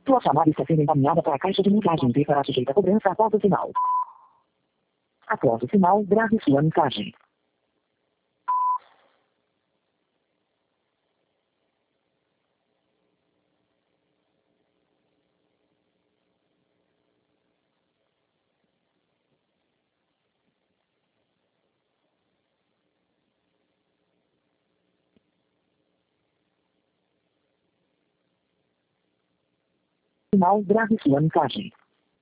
Sua chamada está sendo encaminhada para a caixa de mensagem e será sujeita a cobrança após o sinal. Após o sinal, grave sua mensagem. Sinal, grave sua mensagem.